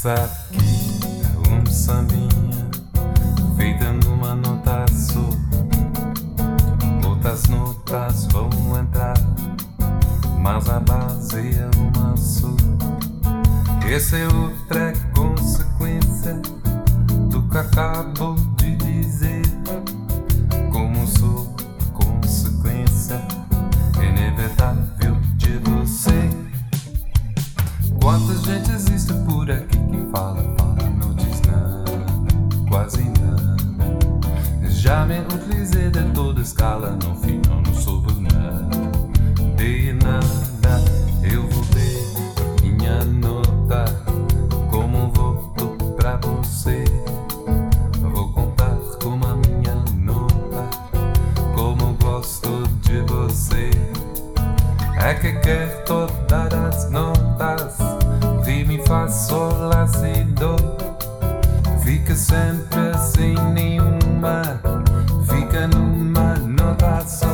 Essa aqui é um sambinha feita numa nota só. Outras notas vão entrar, mas a base é uma só. Essa é outra consequência do que acabo de dizer. Como sou consequência inevitável de você. Quanta gente existe por aqui que fala, não diz nada, quase nada. Já me utilizei de toda escala, no final não soube nada, de nada. Eu vou ter minha nota como voto pra você. Vou contar como a minha nota, como gosto de você. É que quer todas as notas, Ré, Mi, Fá, Sol, Lá, Si, Do. Fica sempre sem nenhuma, fica numa nota só.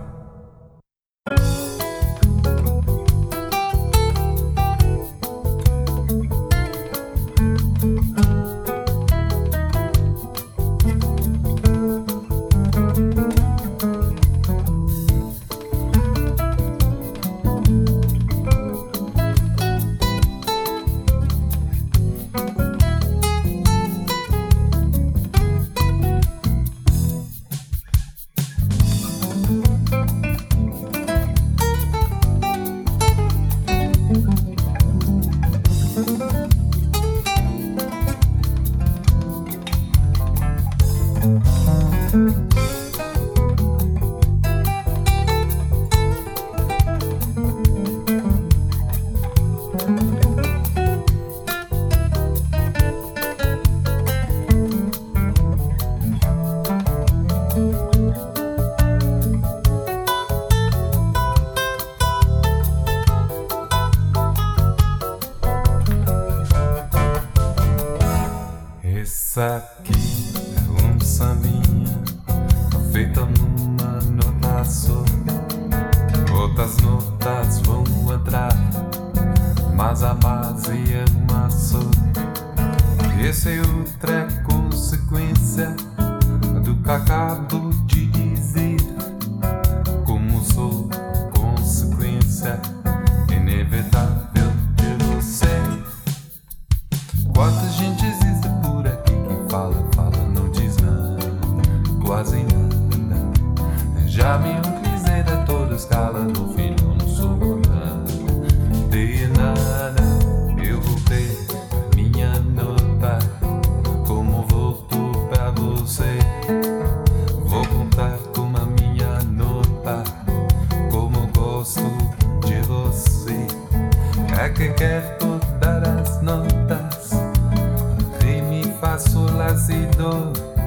Essa aqui é um sambinha feita numa nota só. Outras notas vão entrar, mas a base é uma só. Essa é outra consequência do que acabo de dizer. Como sou consequência inevitável de você. Quanta gente existe por aqui que fala, não diz nada, quase nada. Já me utilizei de toda escala, no fim não sou nada, de nada. Eu vou ter minha nota como voto pra você. Vou contar com a minha nota, como gosto de você. É que quer todas as notas, Ré, Mi, Fá, Sol, Lá, Si, Do.